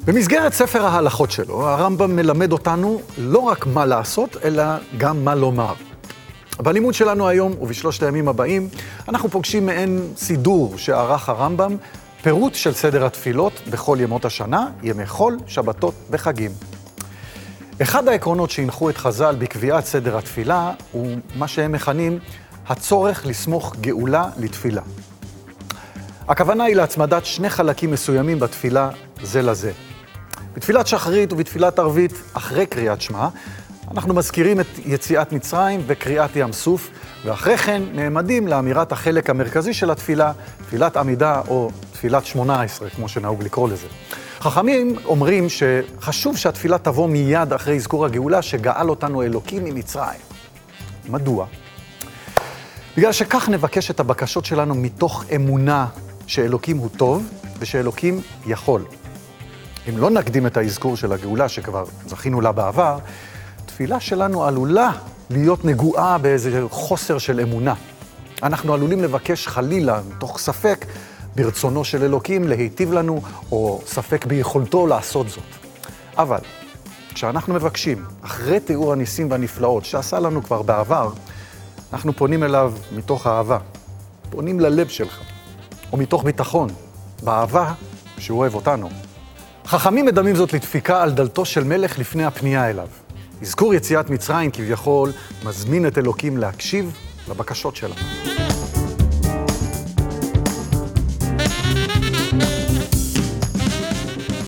במסגרת ספר ההלכות שלו, הרמב"ם מלמד אותנו לא רק מה לעשות, אלא גם מה לומר. בלימוד שלנו היום ובשלושת הימים הבאים, אנחנו פוגשים מעין סידור שערך הרמב"ם, פירוט של סדר התפילות בכל ימות השנה, ימי חול, שבתות וחגים. אחד העקרונות שהנחו את חז"ל בקביעת סדר התפילה הוא מה שהם מכנים הצורך לסמוך גאולה לתפילה. הכוונה היא להצמדת שני חלקים מסוימים בתפילה זה לזה. בתפילת שחרית ובתפילת ערבית, אחרי קריאת שמע, אנחנו מזכירים את יציאת מצרים וקריאת ים סוף, ואחרי כן נעמדים לאמירת החלק המרכזי של התפילה, תפילת עמידה או תפילת 18, כמו שנהוג לקרוא לזה. חכמים אומרים שחשוב שהתפילה תבוא מיד אחרי אזכור הגאולה שגאל אותנו אלוקים ממצרים. מדוע? בגלל שכך נבקש את הבקשות שלנו מתוך אמונה שאלוקים הוא טוב ושאלוקים יכול. אם לא נקדים את האזכור של הגאולה שכבר זכינו לה בעבר, תפילה שלנו עלולה להיות נגועה באיזה חוסר של אמונה. אנחנו עלולים לבקש חלילה, מתוך ספק, ברצונו של אלוקים להיטיב לנו, או ספק ביכולתו לעשות זאת. אבל כשאנחנו מבקשים, אחרי תיאור הניסים והנפלאות שעשה לנו כבר בעבר, אנחנו פונים אליו מתוך אהבה, פונים ללב שלך, או מתוך ביטחון, באהבה שהוא אוהב אותנו. חכמים מדמים זאת לדפיקה על דלתו של מלך לפני הפנייה אליו. אזכור יציאת מצרים כביכול מזמין את אלוקים להקשיב לבקשות שלנו.